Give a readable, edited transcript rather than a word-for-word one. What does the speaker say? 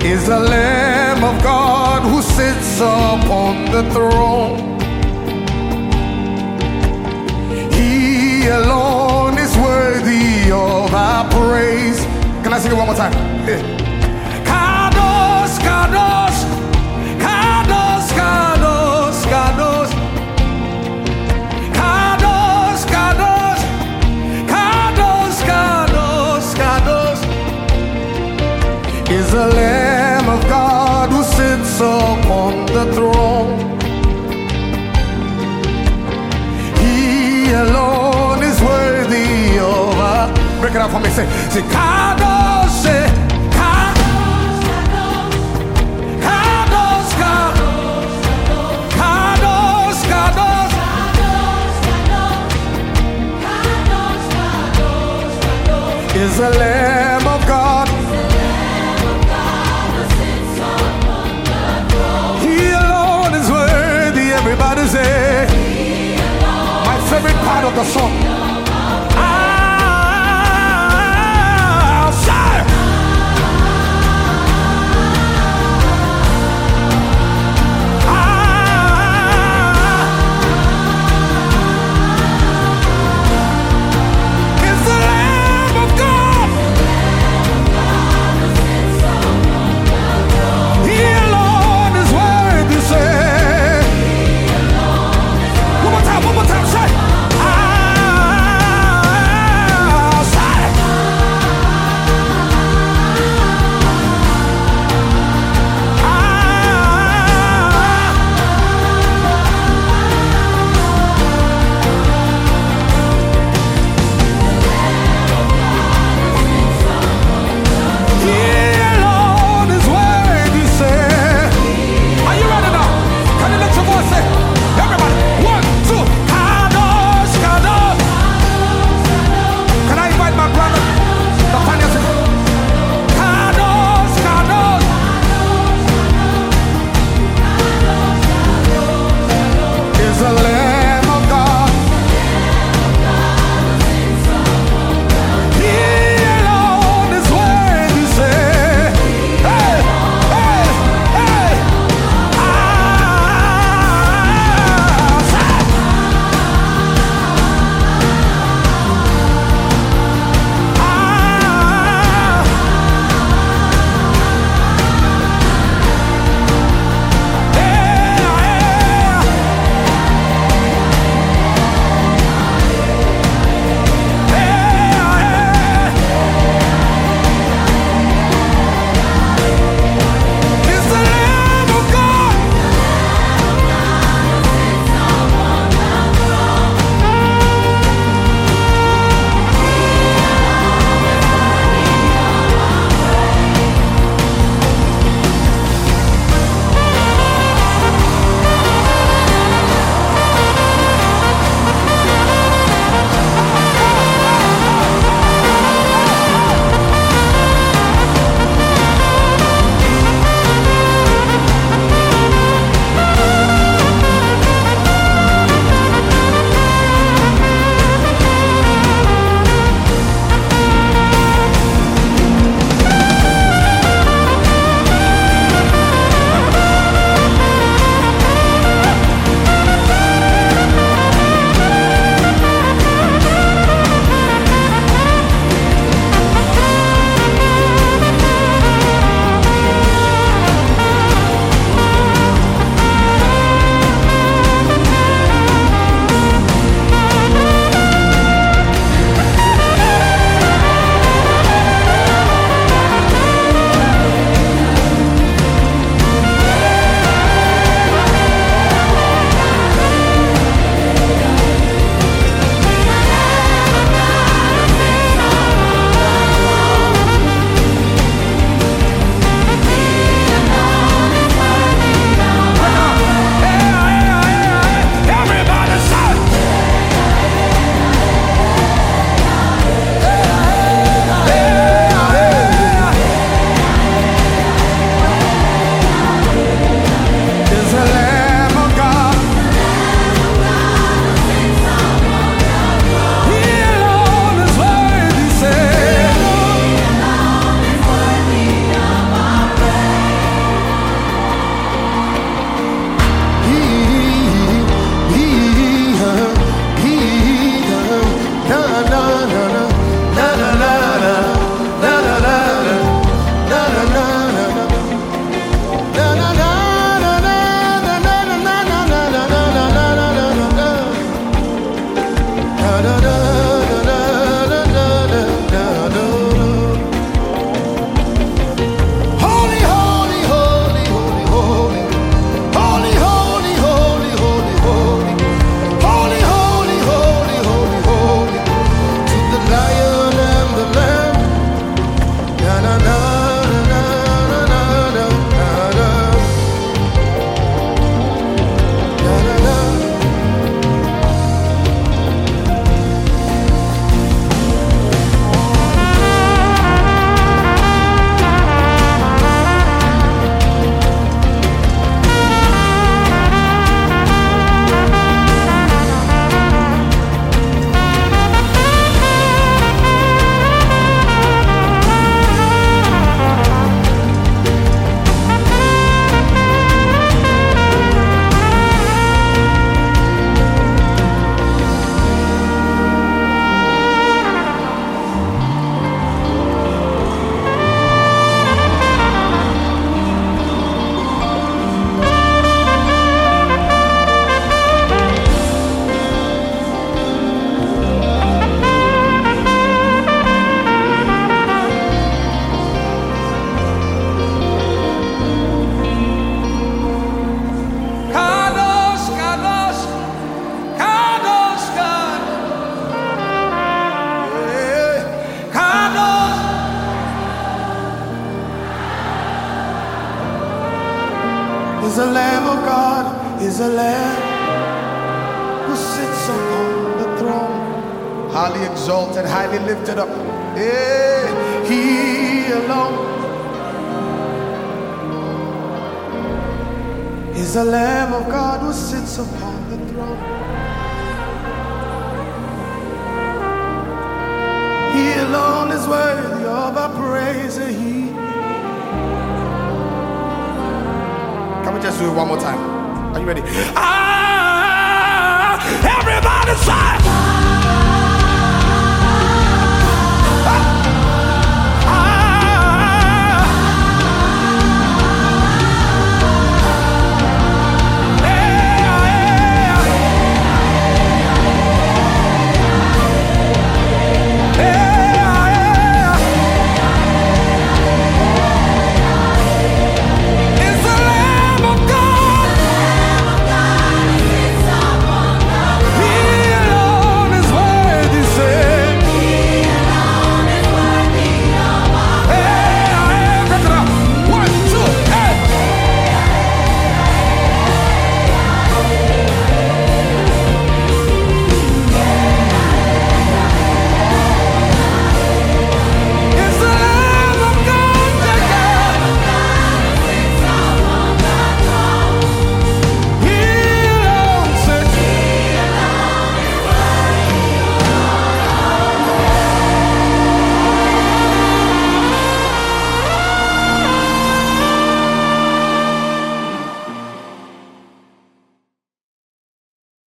is the Lamb of God who sits upon the throne. He alone is worthy of our praise. Can I sing it one more time? Kadosh, Kadosh, Kadosh, Kadosh, Kadosh. Kadosh, Kadosh, Kadosh, Kadosh, Kadosh is the Lamb of God who sits upon the throne. He alone is worthy of our. Break it out for me. Say Kadosh, say Kadosh, Kadosh, Kadosh, Kadosh, Kadosh, Kadosh, is the Lamb of God. Everybody say, my favorite part of the song. It's the Lamb of God. He alone is worthy, say. One more time, say, is the Lamb of God, is the Lamb who sits upon the throne, highly exalted, highly lifted up. Yeah, he alone is the Lamb of God who sits upon the throne. He alone is worthy of our praise. Can we just do it one more time? Are you ready? Everybody say